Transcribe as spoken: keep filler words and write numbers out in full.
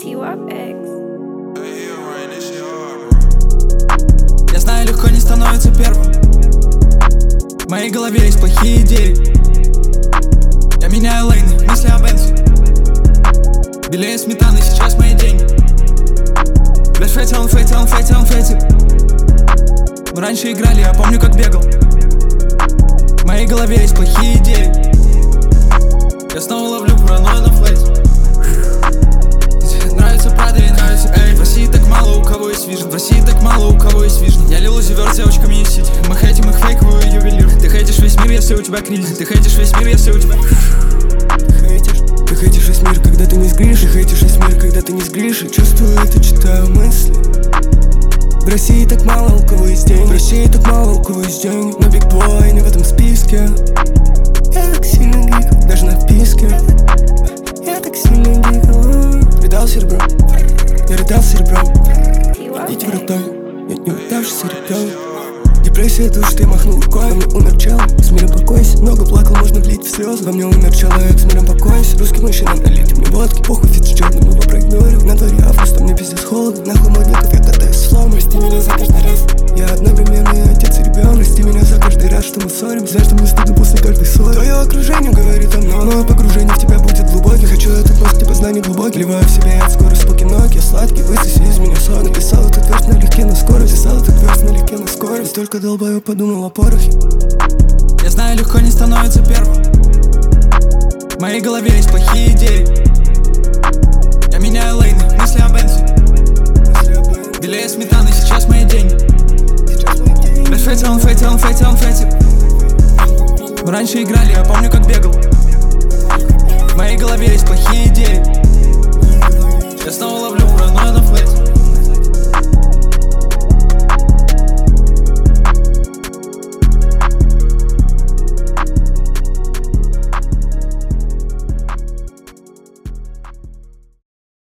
Я знаю, легко не становится первым. В моей голове есть плохие идеи. Я меняю лейны, мысли о Бензе. Белее сметаны, сейчас мои деньги. Блядь, фэти, он фэти, он фэти, он фэти. Мы раньше играли, я помню, как бегал. В моей голове есть плохие идеи. Я снова ловлю паранойю на флейте. Нравится Прада и нравится Эй. В России так мало у кого есть вижен. В России так мало у кого есть вижен. Я лил зиверт девочками из сити. Мы хейтим их фейковую ювелир. Ты хейтишь весь мир, если у тебя кризис. Ты хейтишь весь мир, если у тебя... Ты хейтишь, ты хейтишь весь мир, когда ты не сгришь. Ты хейтишь весь мир, когда ты не сгришь. И чувствую это, читаю мысли. В России так мало у кого есть деньги. В России так мало у кого есть деньги. Но Big Boy не в этом списке. Я так сильно гикал, даже на вписке. Я так сильно гикал. Видал серебро, я рыдал серебром. Идите в родной, я не удавшийся ребенок. Депрессия душ, ты махнул рукой. Во мне умер чел, с миром покойся. Много плакал, можно влить в слезы. Во мне умер человек, с миром покойся. Русский мужчина, налейте мне водки. Похуй, фит с черным, его проигнорил. На дворе август, а мне пиздец холодно. Нахуй модников, я катаюсь слом. Прости меня за каждый раз. Я одновременно и отец и ребенок. Прости меня за каждый раз, что мы ссорим. Знаешь, что мне стыдно после каждой ссоры. Твое окружение говорит о мной, но погружение в тебя будет глубокий. Хочу этот мозг, типа знаний глубокий. Вливаю в себя от скорости покинок. Я сладкий, высоси из меня сон. Написал этот верс налегке на скорость. Писал этот верс налегке на скорость. Только долбою подумал о порохе. Я знаю, легко не становится первым. В моей голове есть плохие идеи. Я меняю лейны, мысли о Бензе. Белее сметаны, сейчас мои деньги. Блядь, фэти, он фэти, он фэти, он фэти. Мы раньше играли, я помню, как